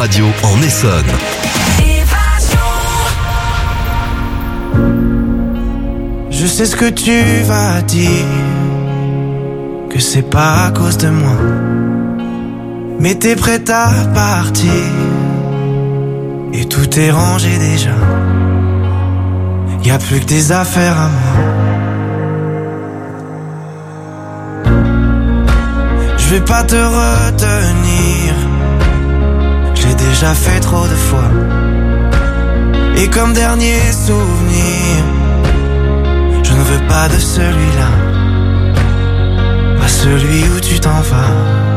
Radio en Essonne. Je sais ce que tu vas dire, que c'est pas à cause de moi, mais t'es prête à partir et tout est rangé déjà. Y'a plus que des affaires à moi. Je vais pas te retenir, j'ai déjà fait trop de fois. Et comme dernier souvenir, je ne veux pas de celui-là, pas celui où tu t'en vas.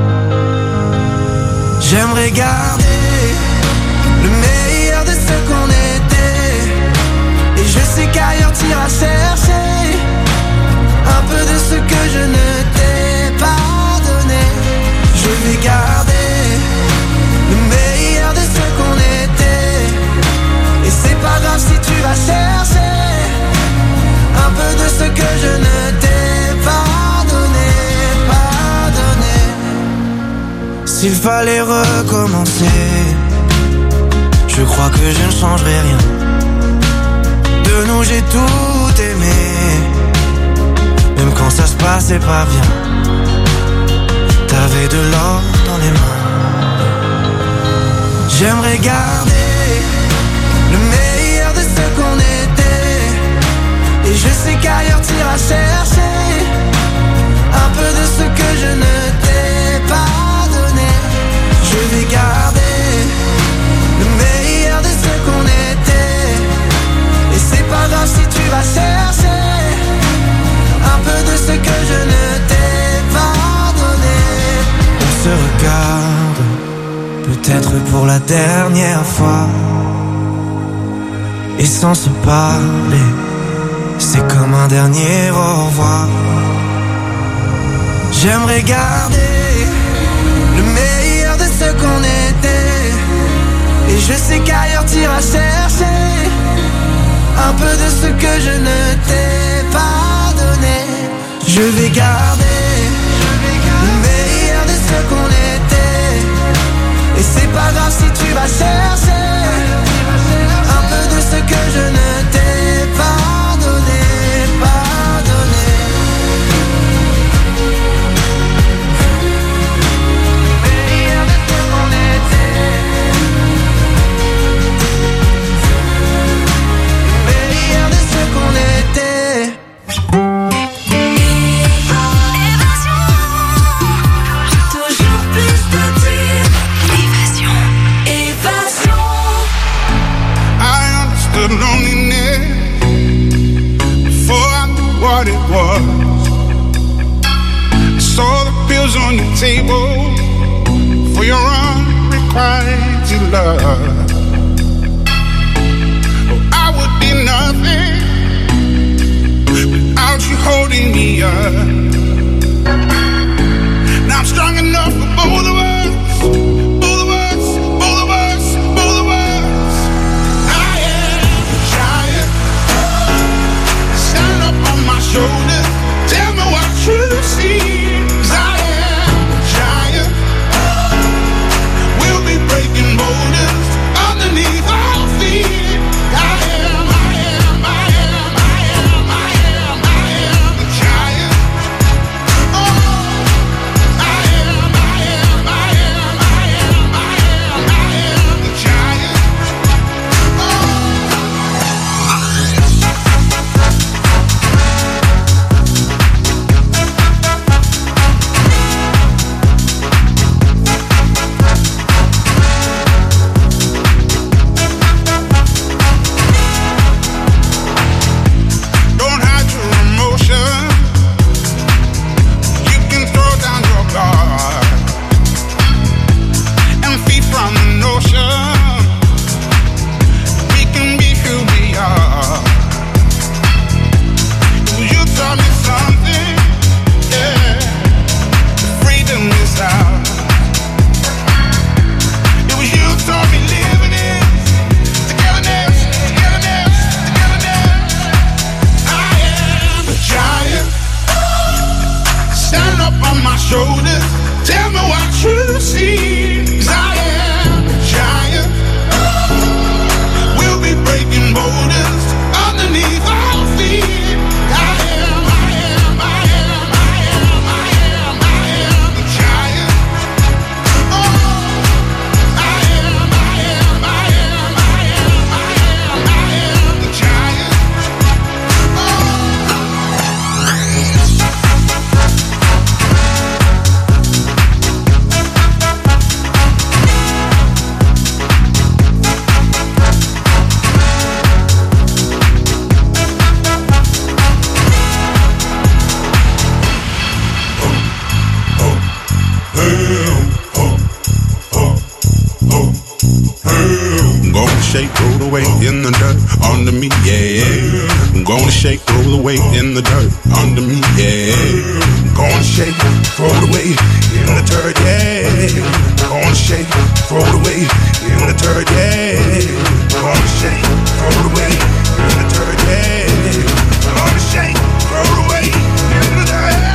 J'aimerais garder le meilleur de ce qu'on était, et je sais qu'ailleurs t'iras chercher un peu de ce que je ne t'ai pas donné. Je vais garder le meilleur de ce qu'on était, et c'est pas grave si tu vas chercher un peu de ce que je ne t'ai pas donné, pas donné. S'il fallait recommencer, je crois que je ne changerai rien. De nous j'ai tout aimé, même quand ça se passait pas bien. T'avais de l'or dans les mains. J'aimerais garder le meilleur de ce qu'on était, et je sais qu'ailleurs t'iras chercher un peu de ce que je ne t'ai pas donné. Je vais garder le meilleur de ce qu'on était, et c'est pas grave si tu vas chercher un peu de ce que je ne t'ai pas donné. On se regarde, peut-être pour la dernière fois, et sans se parler, c'est comme un dernier au revoir. J'aimerais garder le meilleur de ce qu'on était, et je sais qu'ailleurs t'iras chercher un peu de ce que je ne t'ai pas donné. Je vais garder le meilleur de ce qu'on était, et c'est pas grave si tu vas chercher un peu de ce que je ne t'ai pas donné, pas donné. Meilleur de ce qu'on était, meilleur de ce qu'on était. Toujours plus de dire. Évasion. I understood loneliness before I knew what it was. I saw the pills on your table for your unrequited love. Oh, I would be nothing without you holding me up. Now I'm strong enough for both of us. Both of us, both of us, both of us. I am a giant. Stand up on my shoulders. Tell me what you see. 'Cause I am a giant. We'll be breaking boulders. I shake, roll away in the dirt under me, yeah. I'm gonna shake, roll away in the dirt under me, yeah. I'm gonna shake, roll away in the dirt, yeah. I'm gonna shake, roll away in the dirt, yeah. I'm gonna shake, roll away in the dirt, yeah. I'm gonna shake, roll away in the dirt.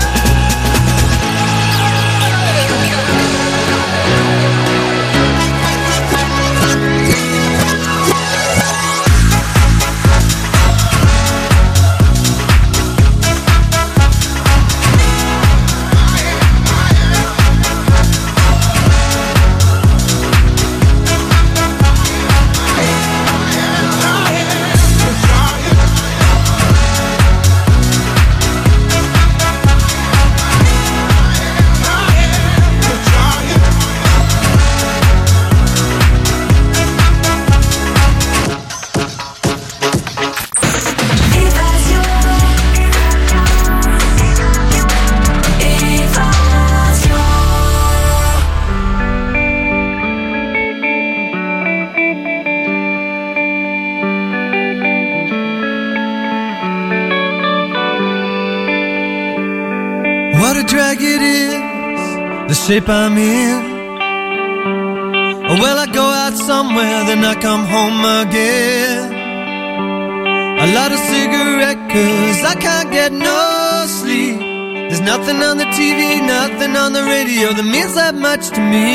What a drag it is, the shape I'm in. Well, I go out somewhere, then I come home again. A lot of cigarette, 'cause I can't get no sleep. There's nothing on the TV, nothing on the radio that means that much to me.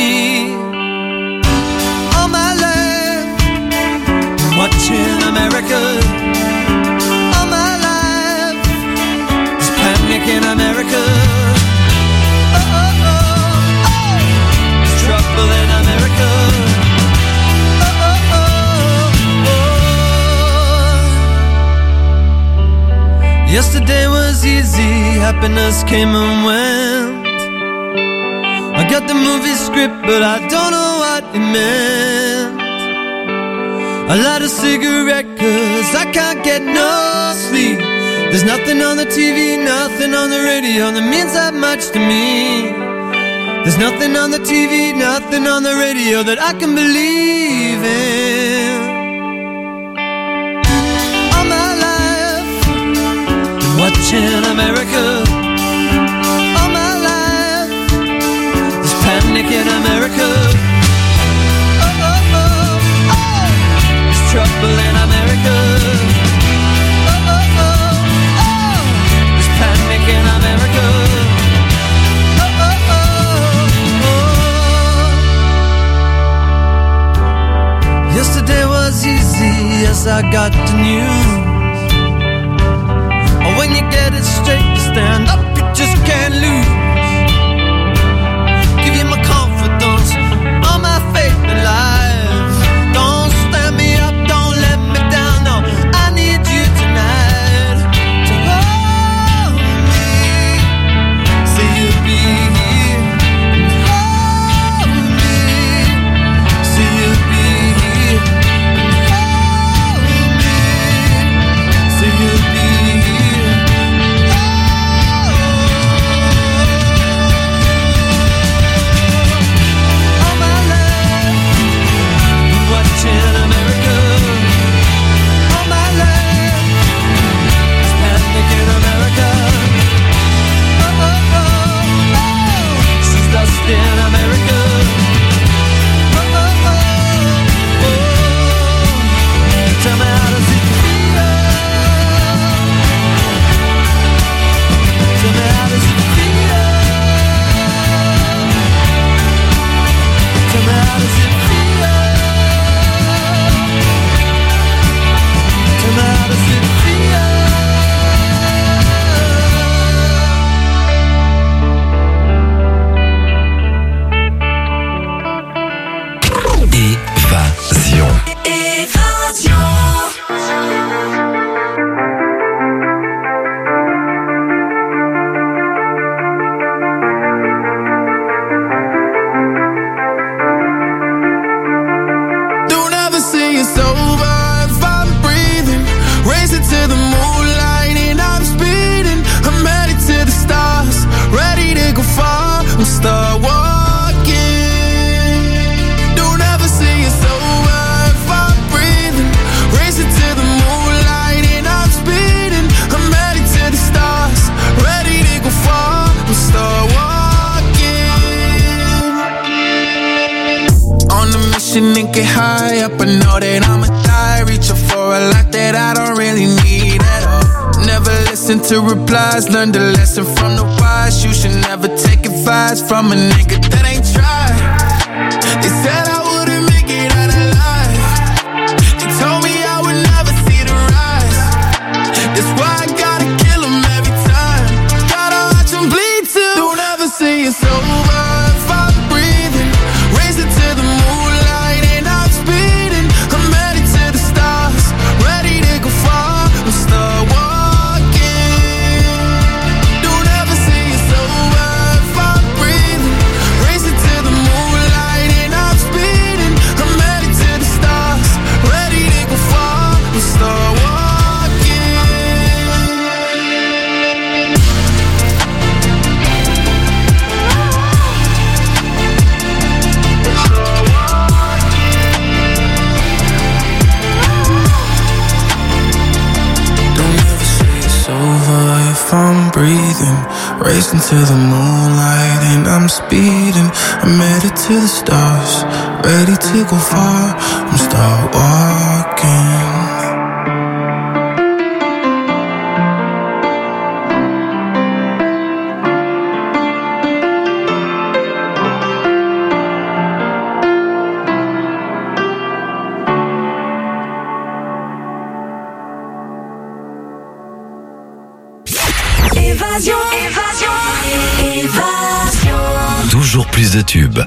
All my life, watching America. All my life, there's panic in America. Trouble in America. Yesterday was easy, happiness came and went. I got the movie script, but I don't know what it meant. I light a cigarette, 'cause I can't get no sleep. There's nothing on the TV, nothing on the radio that means that much to me. There's nothing on the TV, nothing on the radio that I can believe in. All my life, been watching America. All my life, there's panic in America. Oh, oh, oh, oh. There's trouble in America. Oh, oh, oh, oh. There's panic in America. Yesterday was easy as I got the news. Oh, when you get it straight, you stand up, you just can't lose. Give you my confidence, all my faith in life. Don't stand me up, don't let me down, no, I need you tonight to hold me, say you'll be here and hold me, say you'll be here. Start walking. Don't ever say it's over if I'm breathing. get high up, I know that I'ma die. Reaching for a lot that I don't really need at all. Never listen to replies, learn the lesson from the wise. You should never take advice from a nigga that ain't tried. They said I wouldn't make it out alive. They told me I would never see the rise. That's why I gotta kill them every time. Gotta watch them bleed too. Don't ever say it's over if I'm breathing. Racing to the moonlight and I'm speeding. I'm headed to the stars, ready to go far. I'm start walking. Don't ever say it's over if I'm breathing. Racing to the moonlight and I'm speeding. I'm headed to the stars, ready to go far. I'm start walking. If I'm breathing, racing to the moonlight and I'm speeding. I'm headed to the stars, ready to go far. I'm start walking. Toujours plus de tubes.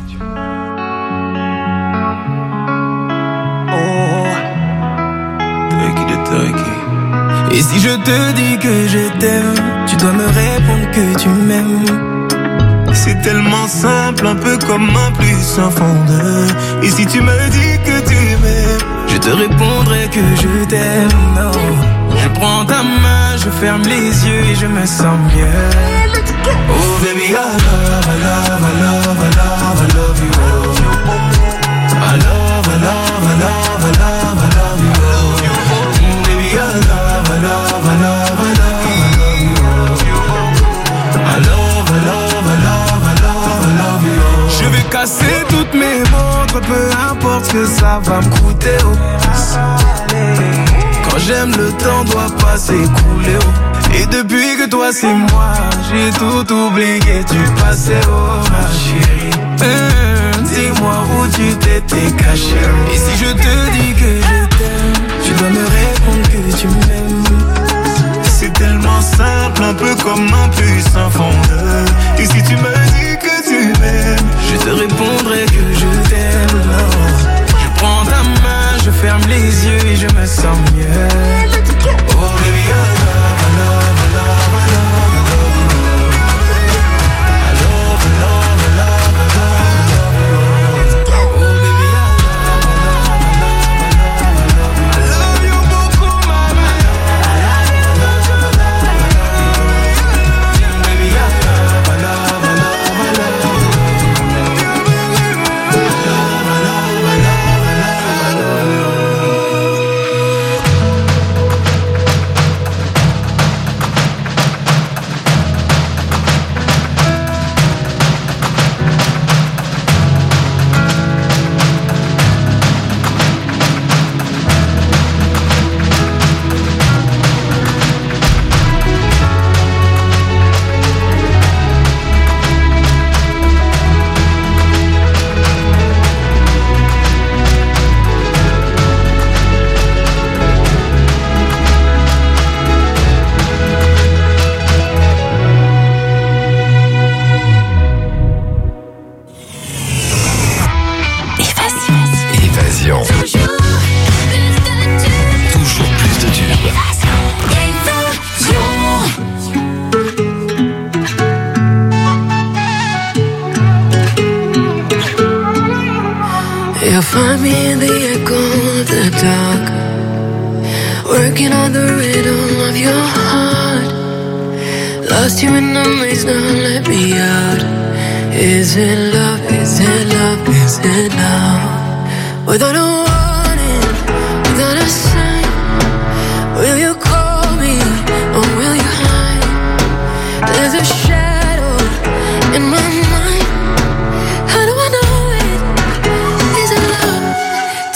Et si je te dis que je t'aime, tu dois me répondre que tu m'aimes. C'est tellement simple, un peu comme un plus sans fondeur. Et si tu me dis que tu m'aimes, je te répondrai que je t'aime. Oh. Je prends ta main, je ferme les yeux et je me sens bien. Oh baby, I love, I love, I love, I love, I love you. I love, I love, I love, I love, I love you. Baby, I love, I love, I love, I love, I love you. I love, I love, I love, I love, I love you. Je vais casser toutes mes montres, peu importe ce que ça va me coûter. Oh. Quand j'aime, le temps doit pas s'écouler. Oh. Et depuis que toi c'est moi, j'ai tout oublié du passé, oh ma chérie. Dis-moi où tu t'étais caché. Et si je te dis que je t'aime, tu dois me répondre que tu m'aimes. C'est tellement simple, un peu comme un puissant fondeur. Et si tu me dis que tu m'aimes, je te répondrai que je t'aime. Je prends ta main, je ferme les yeux et je me sens mieux. Oh baby, I love, I love, I love, I love, I love, I love, I love, I love, oh baby, I love you beaucoup, mama. Baby, I love, I love, I love, I love. Find me in the echo of the dark, working on the rhythm of your heart. Lost you in the maze, now let me out. Is it love, is it love, is it love? Without a warning, without a sign, will you call me or will you hide? There's a shadow in my mind. How do I know it? Is it love?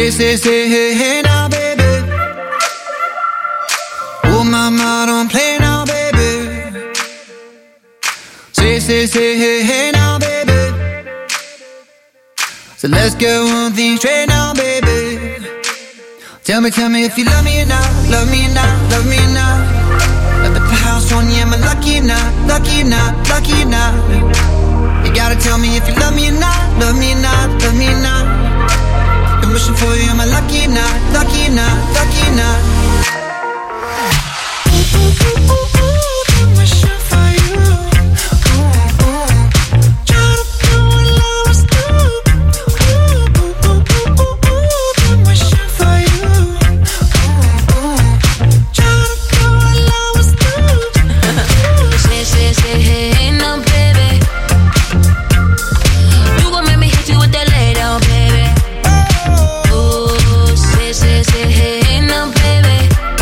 Say, hey, hey now, baby. Oh, mama, don't play now, baby. Say, hey, hey now, baby. So let's get one thing straight now, baby. Tell me if you love me or not, love me or not, love me or not. Let me put the house on you, am I lucky or not, lucky or not, lucky or not? You gotta tell me if you love me or not, love me or not, love me or not. I'm wishing for you, am I lucky or not, lucky or not, lucky or not? I'm wishing for you. Try to do what love was do. I'm wishing for you. Try to do what love was do. Say, hey, no, baby. You gon' make me hit you with that lay down, baby. Ooh, say, hey, no, baby.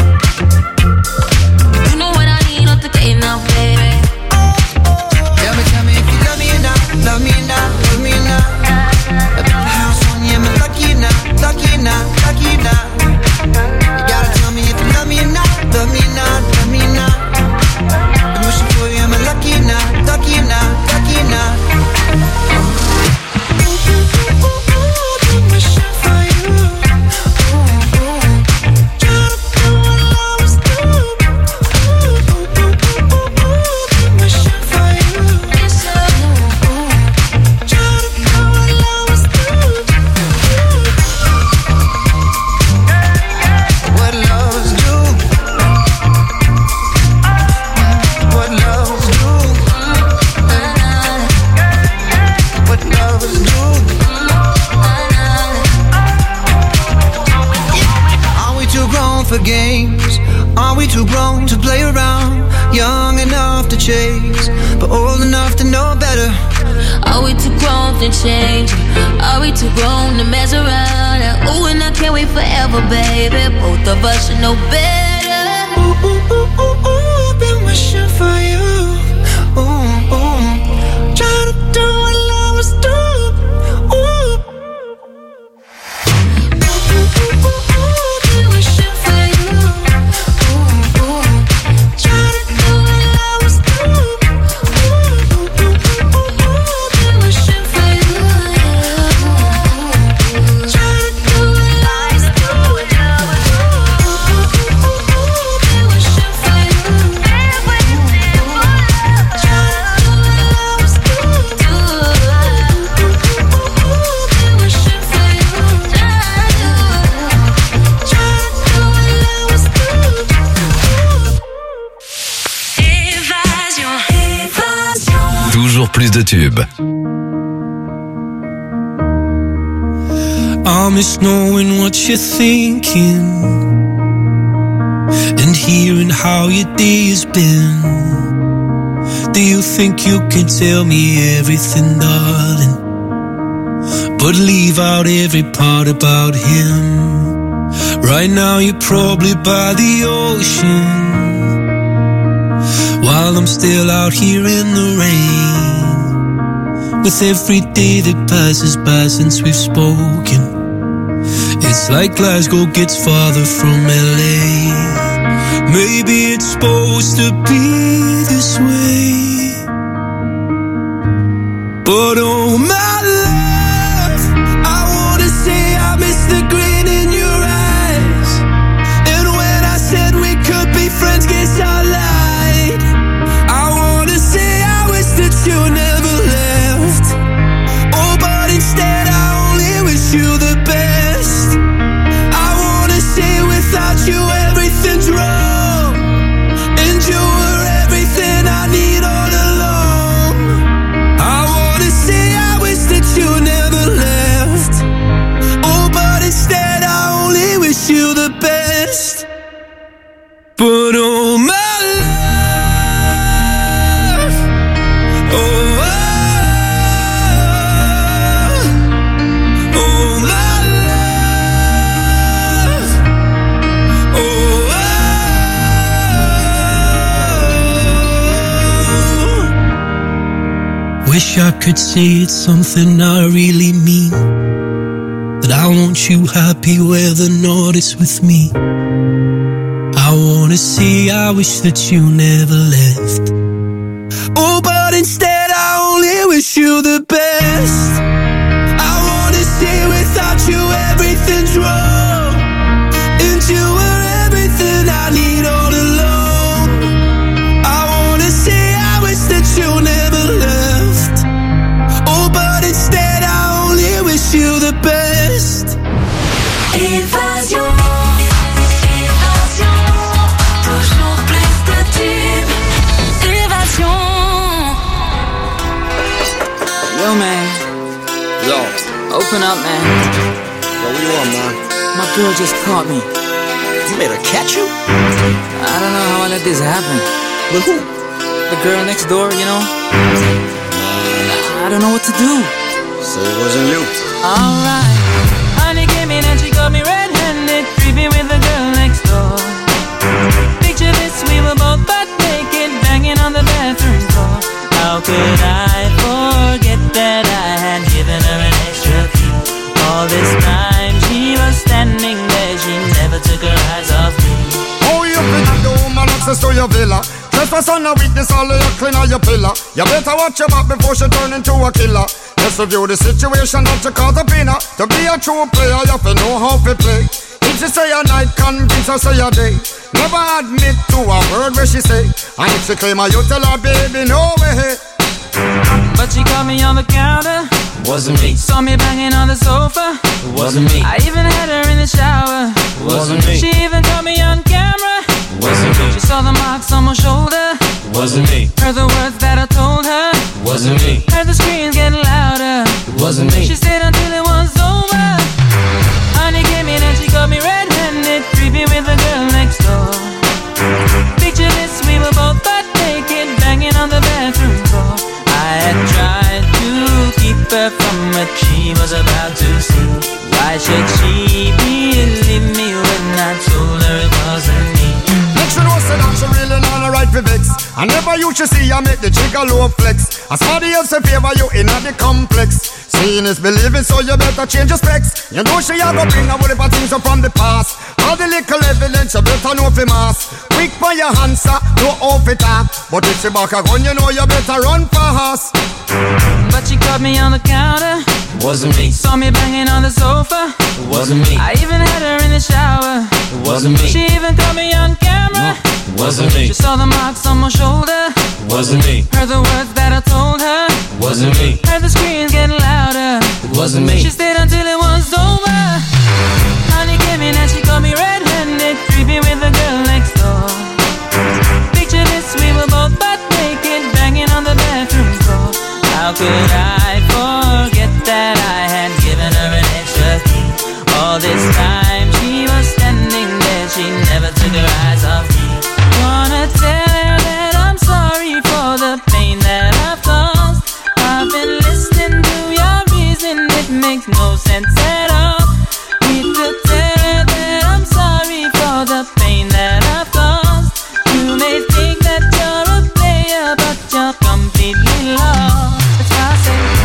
You know what I need off the gate now, baby. Tell me if you love me or not, love me or not, love me or not. Let me put the house on you, am I lucky or not, lucky or not, lucky or not? You gotta tell me if you love me or not, love me or not, love me or not. I'm wishing for you, am I lucky or not, lucky or not, lucky or not? I'm wishing for you. Try to do what love was do. I'm wishing for you. Try to do what love was do. What loves do. What loves do. What loves do. Are we too grown for games? Are we too grown to play around? Young enough to chase, but old enough to know better. Are we too grown to change? Are we too grown to mess around? Ooh, and I can't wait forever, baby. Both of us should know better. Ooh, ooh, ooh, ooh, ooh, been wishing for you. Ooh, ooh, trying to do what love was do. Ooh, ooh, ooh, ooh, ooh, been wishing for you. Ooh, ooh, trying to do what love was do. Ooh, ooh, ooh, ooh, ooh, been wishing for you. Trying to do what love was do. Ooh, ooh, ooh, ooh, been wishing for you. Toujours plus de tubes. I miss knowing what you're thinking and hearing how your day has been. Do you think you can tell me everything, darling, but leave out every part about him? Right now you're probably by the ocean, while I'm still out here in the rain. With every day that passes by since we've spoken, it's like Glasgow gets farther from LA. Maybe it's supposed to be this way, but oh my love, I wanna say I miss the grin in your eyes. And when I said we could be friends, guess I lied. I wanna say I wish that you never left. Oh, but instead I only wish you the best. I wanna say without you everything's wrong, and you were everything I need all along. I wanna say I wish that you never left. Oh, but instead I only wish you the best. But oh my love, oh, oh my love, oh. Wish I could say it's something I really mean, that I want you happy where the north is with me. I wanna see, I wish that you never left. Oh, but instead I only wish you the best. I wanna say without you everything's wrong, and you were everything I need all along. I wanna say I wish that you never left. Oh, but instead I only wish you the best. Évasion, évasion, toujours plus de tubes. Évasion. Yo, man. Yo. Open up, man. Yo, what you want, man? My girl just caught me. You made her catch you? I don't know how I let this happen. With who? The girl next door, you know? I don't know what to do. So it wasn't you. Alright. Honey came in and she got me red-handed, creepy with the girl next door. Picture this, we were both butt naked, banging on the bathroom floor. How could I forget that I had given her an extra key? All this time she was standing there, she never took her eyes off me. Oh, you finna the woman access to your villa. Trespass on a weakness, all of your clean on your pillar. You better watch your back before she turn into a killer. Just review the situation that you cause a pinner. To be a true player, you have to know how to play. If she say a night, convince her say a day. Never admit to a word where she say. And if she claim her, you tell her, baby, no way. But she caught me on the counter. Wasn't me. Saw me banging on the sofa. Wasn't me. I even had her in the shower. Wasn't me. She even caught me on camera. Wasn't me. She saw the marks on my shoulder. Wasn't me. Heard the words that I told her. Wasn't me. Heard the screams getting louder. Wasn't me. She stayed until it was over. Honey came in and she got me red-handed, creepy with the girl next door. Picture this, we were both butt naked, banging on the bathroom floor. I had tried to keep her from what she was about to see. Why should she believe me when I told her it wasn't me? Make sure no say that she really not right for vex. I never you should see I make the jigger low flex. As somebody else in favor you in the complex. Seeing is believing, so you better change your specs. You know she a go bring a whole heap of things up from the past. All the little evidence you better know for mass. Quick for your answer, no off it up. But if she back a gun, you know you better run fast. But she caught me on the counter. Wasn't me. Saw me banging on the sofa. Wasn't me. I even had her in the shower. Wasn't me. She even caught me on camera. Wasn't me. She saw the marks on my shoulder. Wasn't me. Heard the words that I told her. Wasn't me. Heard the screams getting louder. Wasn't me. She stayed until it was over. Honey came in and she got me red-handed, creepy with the girl next door. Picture this, we were both butt naked, banging on the bathroom floor. How could I forget that I had given her an extra key? All this time she was standing there, she never took her eyes off me. Wanna tell her that I'm sorry for the pain that I've caused. I've been listening to your reason, it makes no sense at all. Need to tell her that I'm sorry for the pain that I've caused. You may think that you're a player, but you're completely lost. That's why I say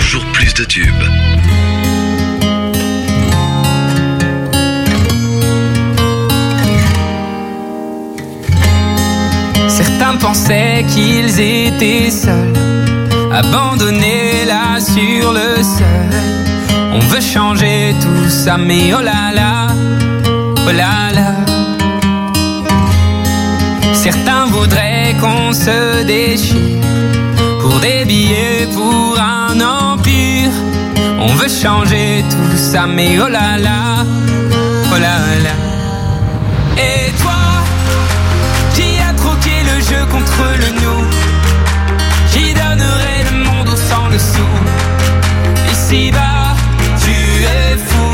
toujours plus de tubes. Certains pensaient qu'ils étaient seuls, abandonnés là sur le sol. On veut changer tout ça, mais oh là là, oh là là. Certains voudraient qu'on se déchire pour des billets, pour un empire. On veut changer tout ça, mais oh là là, oh là là. Et toi, qui a troqué le jeu contre le nous, qui donnerait le monde au sang le sou. Ici-bas, tu es fou.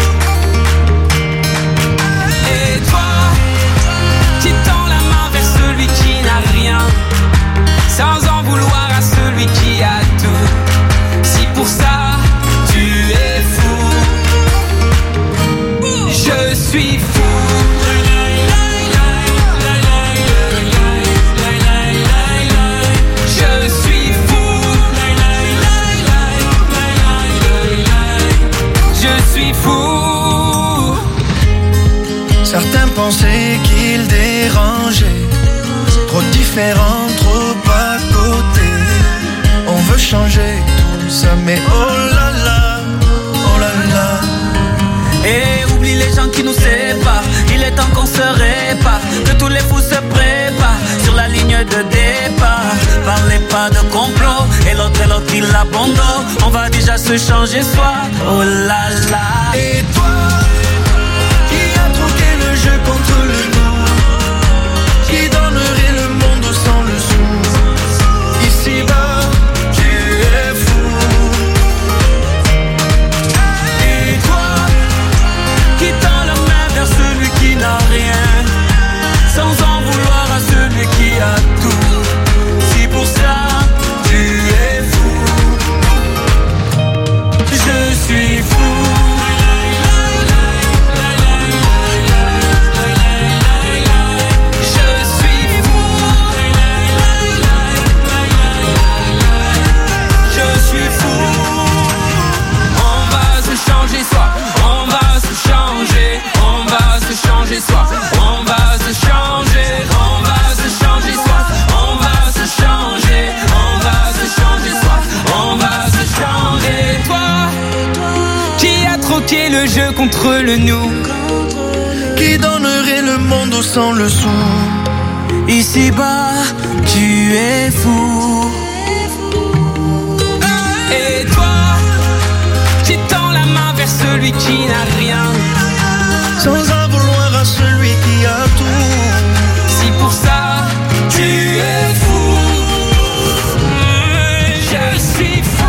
Et toi, qui tend la main vers celui qui n'a rien, sans en vouloir à celui qui a tout. Si pour ça, tu es fou, je suis fou. Certains pensaient qu'ils dérangeaient, trop différents, trop à côté. On veut changer tout ça, mais oh là là, oh là là. Et oublie les gens qui nous séparent, il est temps qu'on se répare, que tous les fous se préparent sur la ligne de départ. Parlez pas de complot, et l'autre il abandonne. On va déjà se changer soi, oh là là. Et toi, qui a troqué le jeu contre le nous, qui donnerait le monde sans le sou. Ici-bas, tu es fou. Et toi, qui tend la main vers celui qui n'a rien, sans en vouloir à celui qui a tout. Si pour ça, tu es fou, je suis fou. On va se changer, on va se changer soi. On va se changer, on va se changer soi. On va se changer. Toi, qui a troqué le jeu contre le nous, qui donnerait le monde sans le sou. Ici-bas, tu es fou. Et toi, qui tend la main vers celui qui n'a rien, sans en vouloir à celui qui a tout. Si pour ça, tu es fou, je suis fou.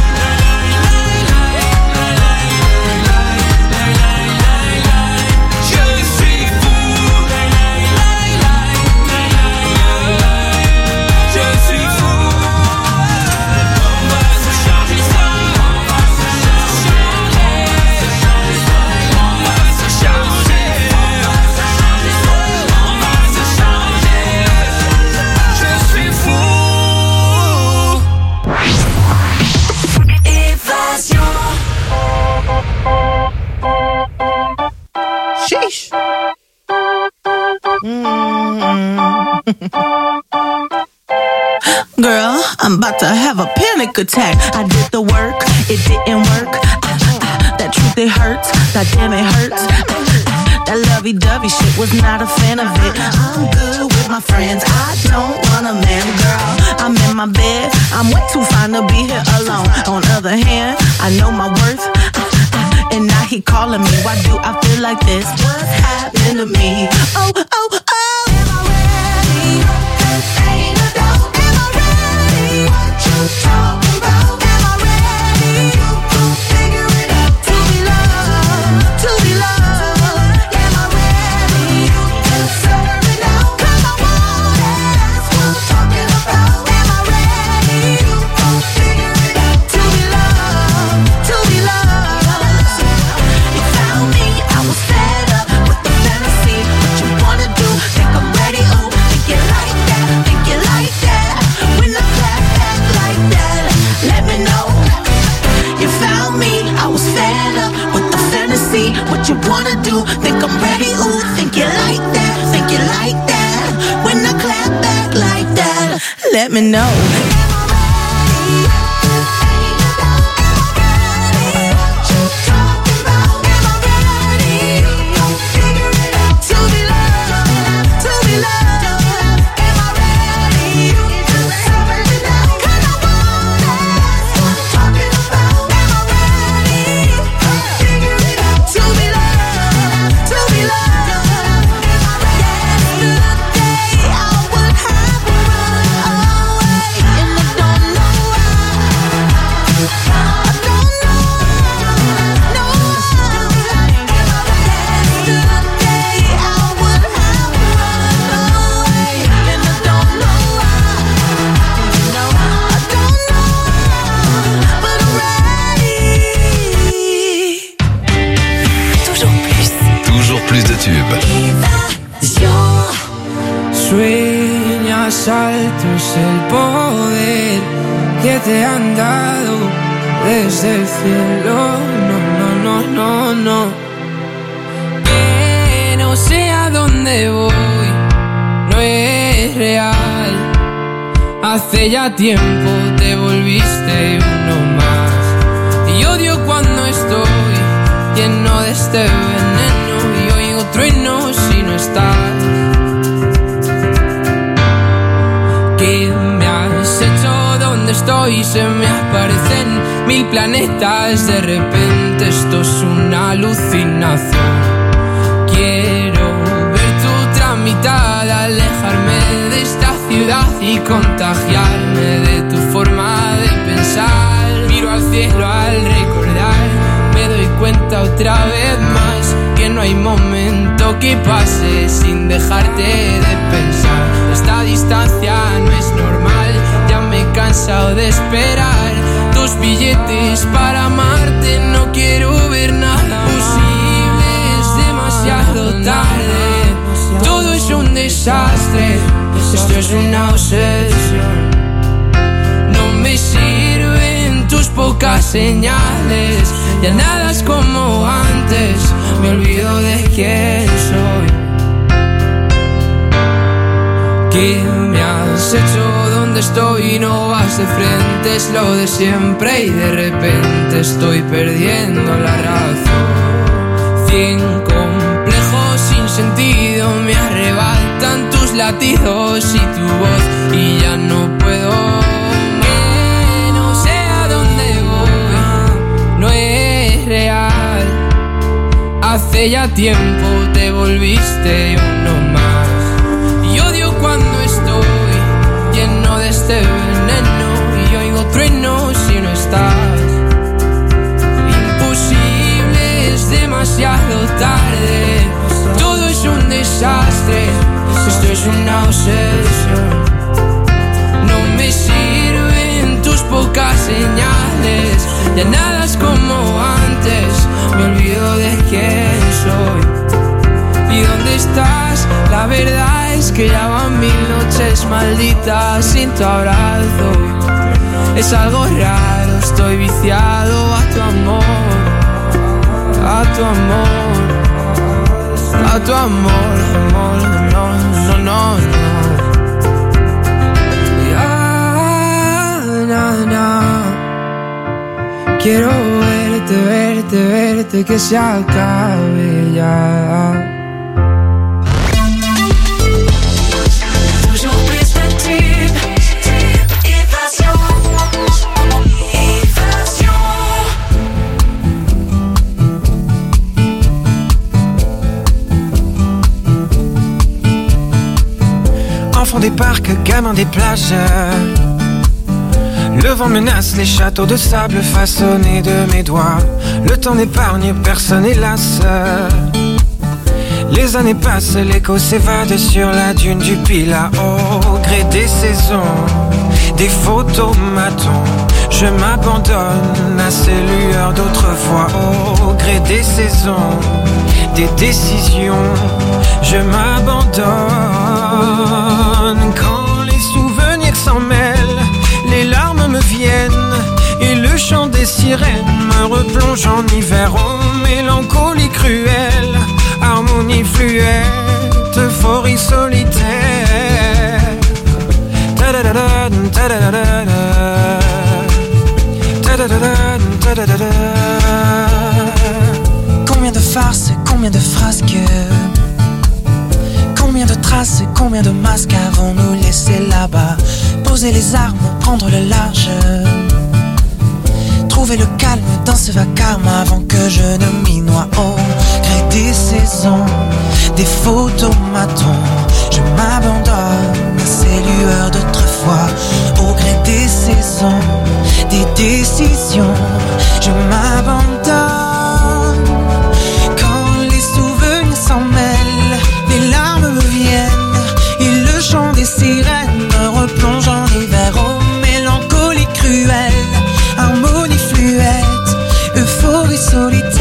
Je suis fou. Je suis fou. On va se changer ça. On va se changer. On va se changer. On va se changer. Je suis fou. Évasion. Sheesh. Girl, I'm about to have a panic attack. I did the work, it didn't work. That truth, it hurts. That damn, it hurts. That lovey-dovey shit, was not a fan of it. I'm good with my friends, I don't want a man, girl. I'm in my bed, I'm way too fine to be here alone. On the other hand, I know my worth. And now he calling me, why do I feel like this? What's happening to me? Oh, oh, oh. Am I ready? Ain't no doubt. Am I ready? What you talking about? Am I ready? You figure it out. To be loved, to be loved. Am I ready? You deserve it now. 'Cause I want it. That's what I'm talking about. Am I ready? You figure it out. To be loved, to be you. Think I'm ready, ooh, think you like that, think you like that. When I clap back like that, let me know. Sueñas alto es el poder que te han dado desde el cielo. No. Que no sé a dónde voy, no es real. Hace ya tiempo te volviste uno más. Y odio cuando estoy lleno de este veneno y oigo truenos si no estás. ¿Qué me has hecho? ¿Dónde estoy? Se me aparecen 1000 planetas. De repente esto es una alucinación. Quiero ver tu tramitada, alejarme de esta ciudad y contagiarme de tu forma de pensar. Miro al cielo al recordar, me doy cuenta otra vez más que no hay momento que pase sin dejarte de pensar. Esta distancia no es normal, ya me he cansado de esperar tus billetes para amarte. No quiero ver nada posible, es demasiado tarde. Todo es un desastre, esto es una obsesión. No me sirven tus pocas señales, ya nada es como antes, me olvido de quién soy. ¿Qué me has hecho? ¿Dónde estoy? No vas de frente, es lo de siempre y de repente estoy perdiendo la razón. 100 complejos sin sentido me arrebatan tus latidos y tu voz y ya no puedo. Que no sé a dónde voy, no es real. Hace ya tiempo te volviste uno más. Y odio cuando estoy lleno de este veneno y oigo truenos si no estás. Imposible, es demasiado tarde. Todo es un desastre, esto es una obsesión. No me sirven tus pocas señales, ya nada es como antes, me olvido de quién soy. ¿Y dónde estás? La verdad es que ya van 1000 noches malditas sin tu abrazo. Es algo raro, estoy viciado a tu amor, a tu amor, a tu amor, amor, no. Ya, quiero verte, que se acabe ya. Enfant des parcs, gamin des plages. Le vent menace les châteaux de sable façonnés de mes doigts. Le temps n'épargne personne hélas. Les années passent, l'écho s'évade sur la dune du Pilat. Au gré des saisons, des photomatons, je m'abandonne à ces lueurs d'autrefois. Au gré des saisons, des décisions, je m'abandonne. Quand les souvenirs s'en mêlent, les larmes me viennent et le chant des sirènes me replonge en hiver. Oh, mélancolie cruelle, harmonie fluette, euphorie solitaire. Ta-da-da-da, ta-da-da-da-da. Ta-da-da-da, ta-da-da-da. Combien de farces, combien de frasques, combien de traces, combien de masques avons-nous laissé là-bas? Poser les armes, prendre le large, trouver le calme dans ce vacarme avant que je ne m'y noie. Au gré des saisons, des photomatons, je m'abandonne à ces lueurs d'autrefois. Au gré des saisons, des décisions, je m'abandonne. Quand les souvenirs s'en mêlent, les larmes me viennent et le chant des sirènes me replonge en hiver. Oh, mélancolie cruelle, harmonie fluette, euphorie solitaire.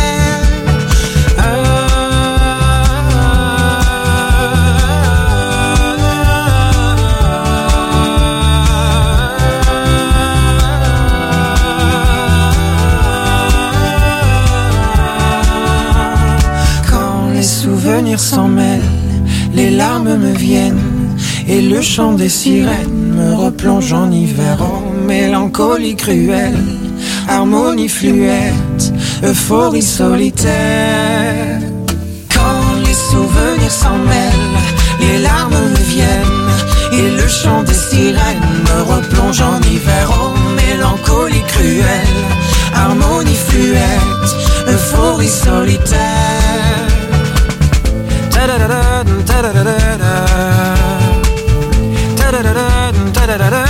Quand les souvenirs s'en mêlent, les larmes me viennent et le chant des sirènes me replonge en hiver. Oh, mélancolie cruelle, harmonie fluette, euphorie solitaire. Quand les souvenirs s'en mêlent, les larmes me viennent et le chant des sirènes me replonge en hiver. Oh, mélancolie cruelle, harmonie fluette, euphorie solitaire. Ta-da-da-da, ta-da-da-da-da. Ta-da-da-da, ta-da-da-da.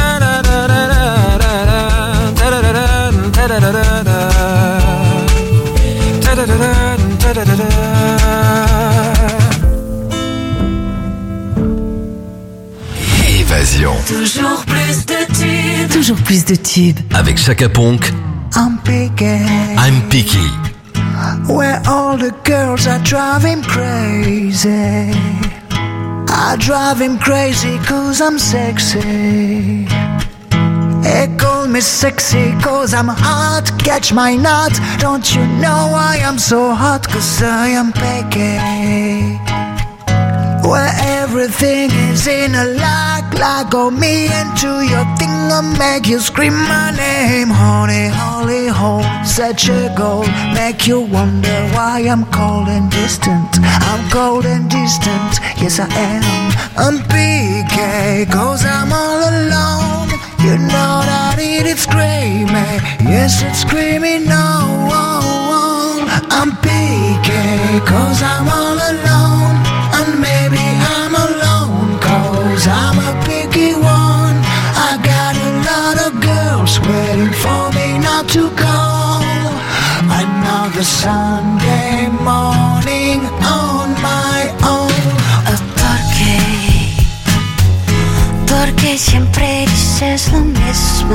Évasion. Toujours plus de tubes. Toujours plus de tubes. Avec Chaka Ponk. I'm picky. I'm Picky. Where all the girls are driving crazy. I drive him crazy cause I'm sexy. They call me sexy cause I'm hot. Catch my nut. Don't you know I am so hot cause I am picky. Where everything is in a like on me into your thing I'll make you scream my name. Honey, holy hole, such a goal. Make you wonder why I'm cold and distant. I'm cold and distant, yes I am. I'm PK cause I'm all alone. You know that it is screaming, yes it's screaming no. I'm PK cause I'm all alone. And maybe I'm alone cause I'm a picky one. I got a lot of girls waiting for me not to call. Another Sunday morning on my own. Porque siempre dices lo mismo.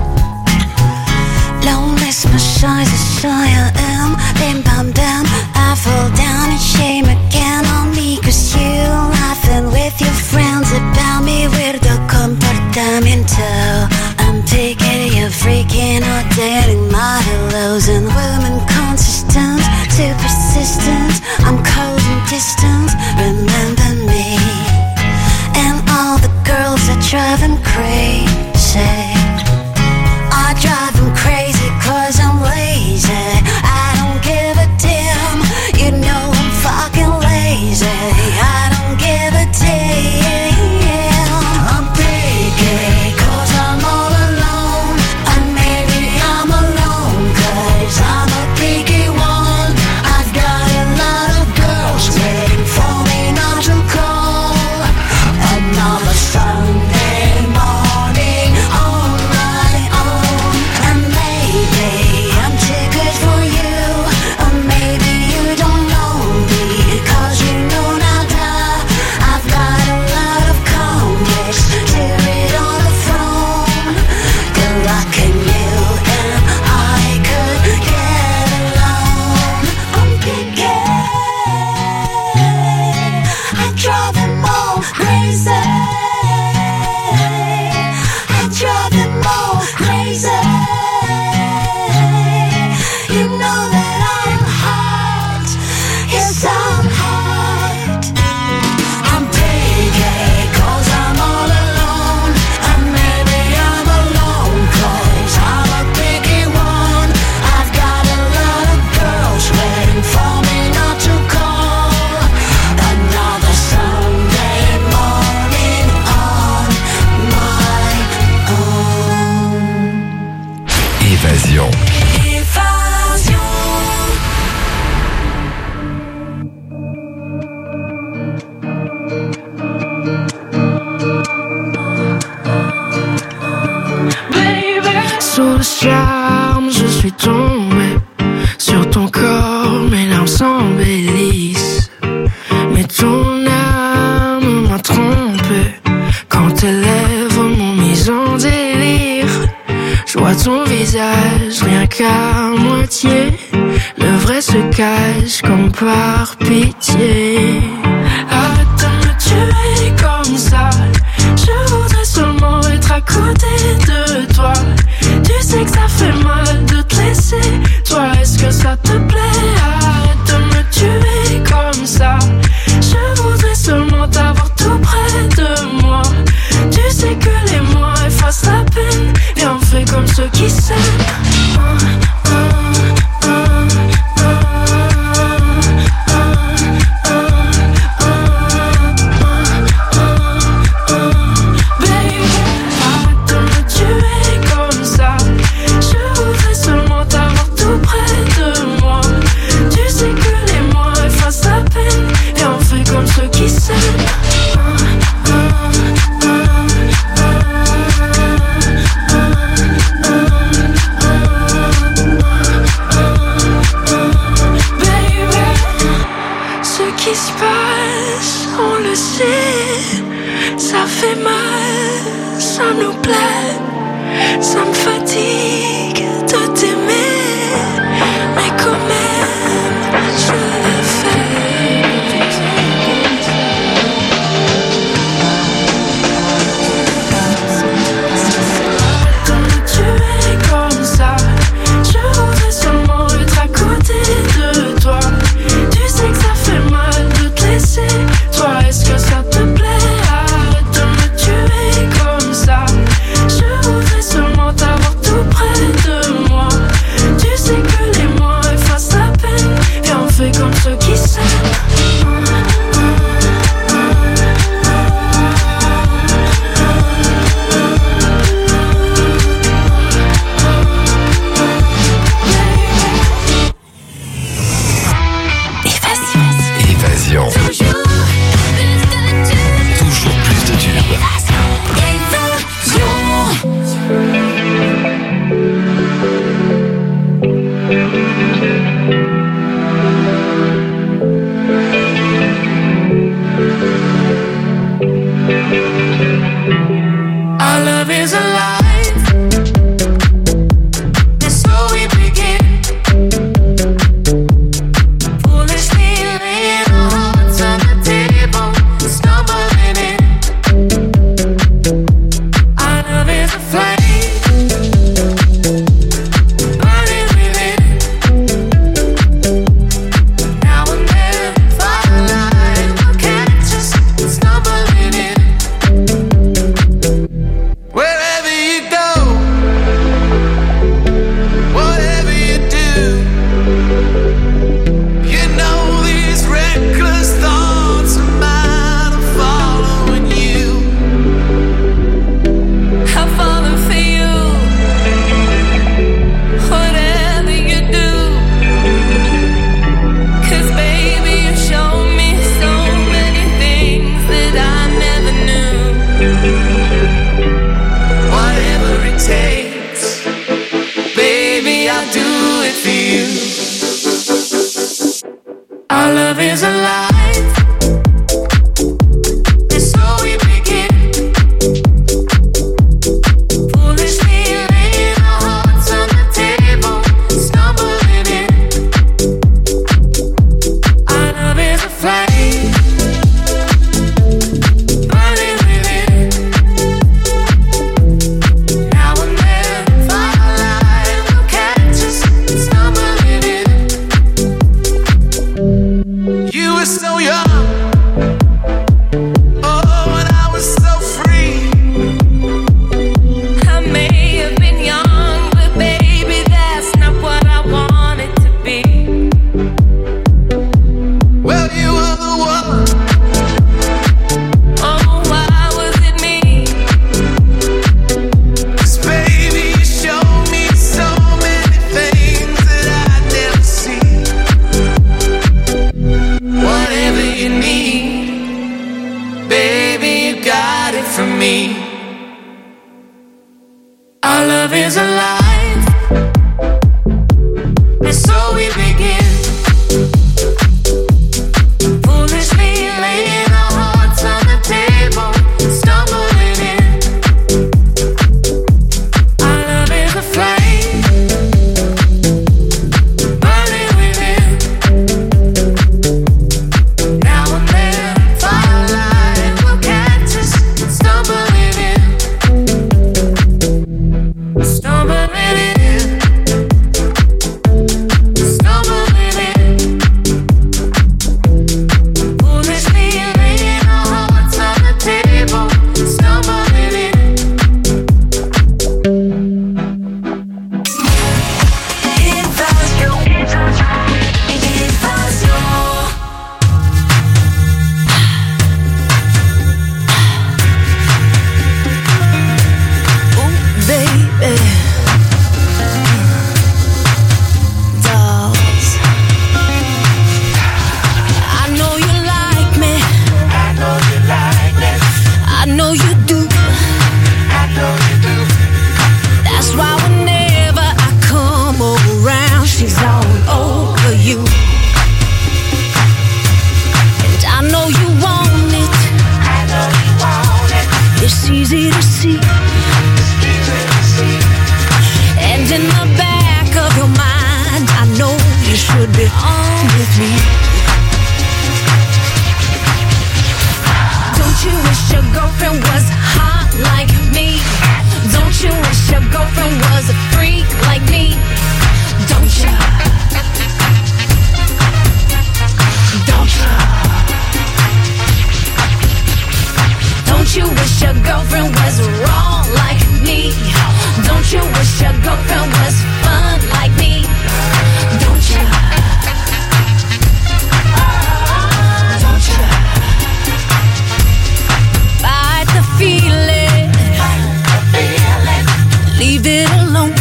Loneliness, as I am. Bim bam bam, I fall down in shame again on me. Cause you laughing with your friends about me. Weirdo comportamiento. I'm taking you freaking out, dating my hellos. And women consistent, too persistent. I'm cold and distant, remember me. And all the girls that drive him crazy. I drive him crazy cause I'm lazy. I don't give a damn. You know I'm fucking lazy. I don't give a damn. I'm picky cause I'm all alone. And maybe I'm alone cause I'm a picky one. I've got a lot of girls waiting for me not to call. Another Sunday morning on my own. And maybe I'm too good for you. Or maybe you don't know me cause you know nada. I've got a lot of comics to read on the phone. Good luck in you and I could get alone. I'm picky. I drive them all crazy. I drive them all crazy. You know that I'm hot. Yes, I'm hot. suis tombé sur ton corps, mes larmes s'embellissent. Mais ton âme m'a trompé quand tes lèvres m'ont mis en délire. Je vois ton visage rien qu'à moitié, le vrai se cache comme par pitié. Arrête de me tuer comme ça, je voudrais seulement être à côté de toi. Tu sais que ça fait mal de te laisser, toi est-ce que ça te plaît? Arrête de me tuer comme ça, je voudrais seulement t'avoir tout près de moi. Tu sais que les mois effacent la peine, et on fait comme ceux qui s'aiment. You were so me. Don't you wish your girlfriend was hot like me? Don't you wish your girlfriend was a freak like me? Don't you? Don't you? Don't you wish your girlfriend was raw like me? Don't you wish your girlfriend was fun like me? Don't you? Don't you? Fight the feeling. Leave it alone.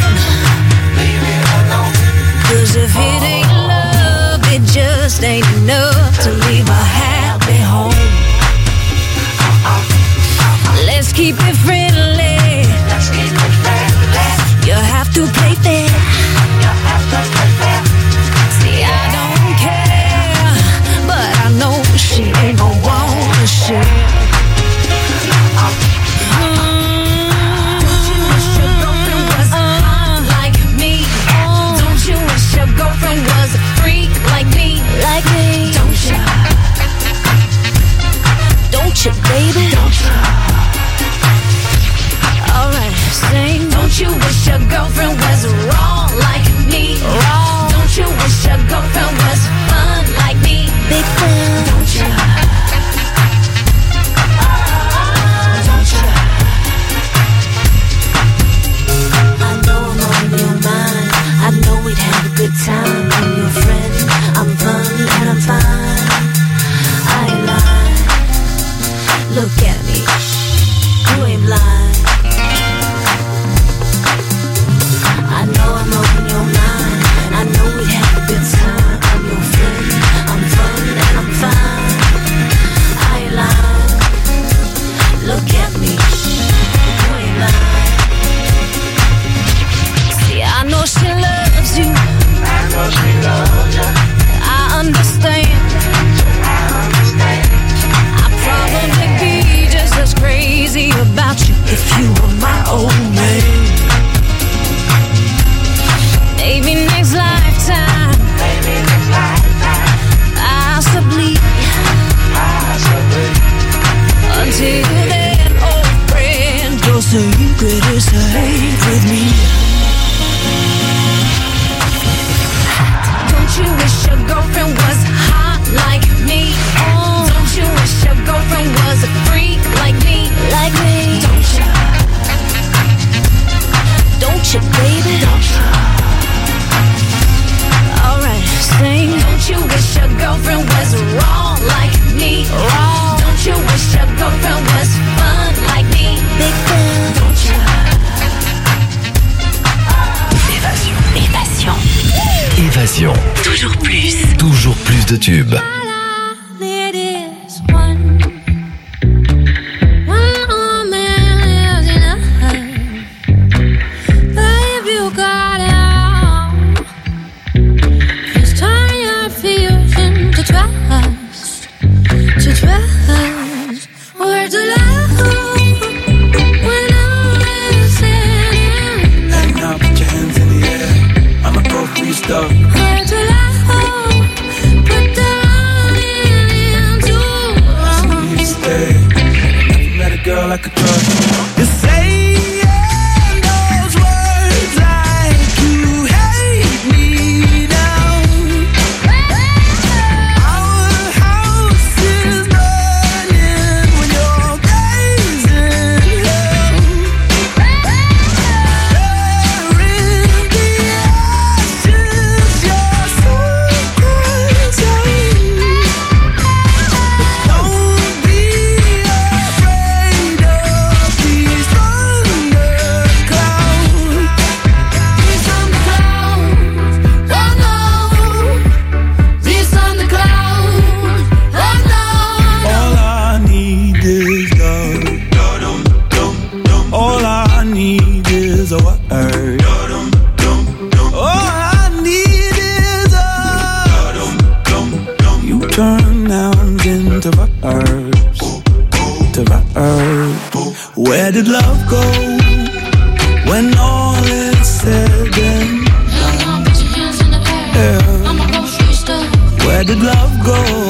'Cause if it ain't love, it just ain't enough to leave a happy home. Let's keep it friendly. You have to play fair. See, I don't care, but I know she ain't gon' wanna share. Don't you wish your girlfriend was hot like me? Don't you wish your girlfriend was a freak like me? Like me? Don't you? Don't you, baby? Don't you? Alright, sing. Don't you wish your girlfriend was raw like me? Raw. Don't you wish your girlfriend was fun like me? Big fun. Don't you? Don't you? I know I'm on your mind. I know we'd have a good time. I'm your friend. I'm fun and I'm fine. I ain't lying. Look at me. You ain't blind. I know I'm on your mind. I know we'd have a good time. I'm your friend. I'm fun and I'm fine. I ain't lying. Look at me. You ain't lying. See, I know she loves you. I know she loves you. I understand. I'd probably be just as crazy about you if you were my old man. Maybe next lifetime. Possibly. Until then, old friend, your secret is safe with me. Don't you wish your girlfriend was hot like me? Don't you wish your girlfriend was a freak like me? Like me? Don't you? Don't you, baby? Don't you? Alright, sing. Don't you wish your girlfriend was raw like me? Raw. Don't you wish your girlfriend was fun like me? Big fun. Don't you? Évasion. Évasion. Toujours plus de tubes. It is one man lives enough. But if you got it all, just turn your fears into trust. To trust. Where's the love when all is said and done? Hey, now put your hands in the air. I'ma go free stuff. Where's the love? Put the running into wrong. Stay. Never met a girl I could trust. You're saying those words like you hate me now. Our house is burning when you're gazing hell. There in the ashes, your secrets hang. Don't be afraid of these thunderclouds. These thunderclouds, oh no. These thunderclouds, oh no. All I need is love. All I need is a word. All I need is you turn nouns into verbs. To verbs. Where did love go when all is said and done? Yeah. Where did love go?